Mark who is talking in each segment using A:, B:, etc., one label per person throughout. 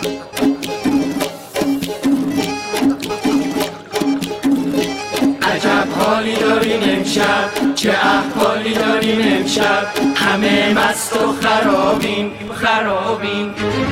A: عجب حالی داریم امشب، چه احوالی داریم امشب، همه مست و خرابیم خرابیم.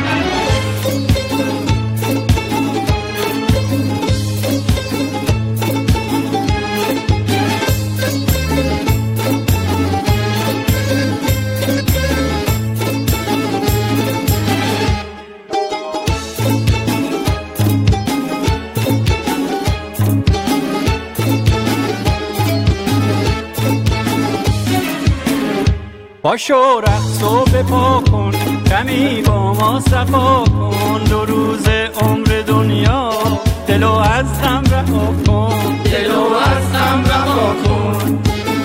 B: باشو رقص و بپا کن، کمی با ما صفا کن، 2 روز عمر دنیا دلو از غم رها کن،
A: دلو از غم رها کن.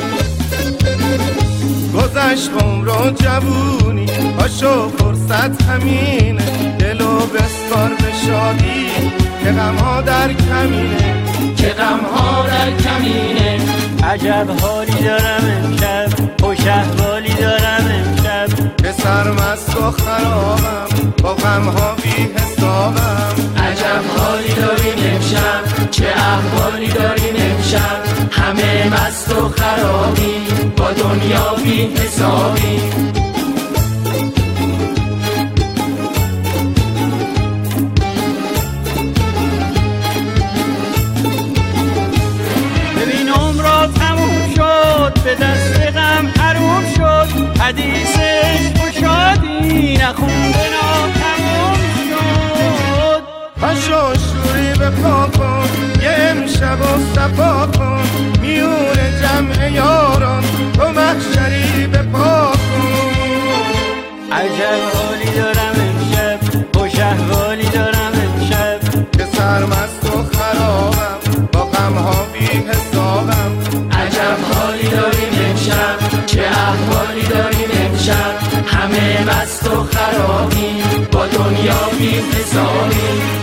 C: گذشت عمر و جوونی، باشو فرصت همینه، دلو بسپار به شادی که غمها در کمینه،
A: که غمها در کمینه.
B: عجب حالی دارم امشب، خوش احوالی دارم امشب،
C: که سرمست و خرابم با غمها بی حسابم.
A: عجب حالی داریم امشب، چه احوالی داریم امشب، همه مست و خرابیم با دنیا بی حسابیم.
B: به دست غم حروم شد، حدیثش خوشادی نخونده ناتموم شد.
C: باشو شوری به پا کن، یه امشب و صفا کن، میون جمع یاران تو محشری به پا کن.
B: عجب حالی دارم امشب، خوش احوالی دارم امشب،
C: که سرمست و خرابم با غمها بی حسابم.
A: عجب حالی داریم امشب، چه احوالی داریم امشب، همه مست و خرابیم با دنیا بی حسابیم.